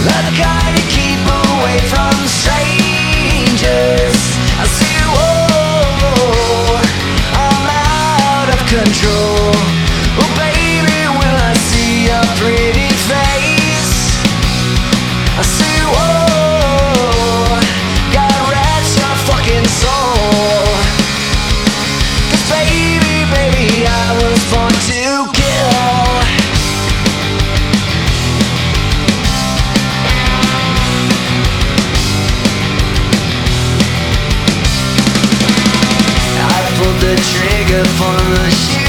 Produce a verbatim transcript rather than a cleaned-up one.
the kind you keep away from strangers. I say, whoa, I'm out of control. Oh baby, when I see your pretty face, I say, whoa, God rest your fucking soul. 'Cause baby, baby, I was born to kill. I pulled the trigger for the shit.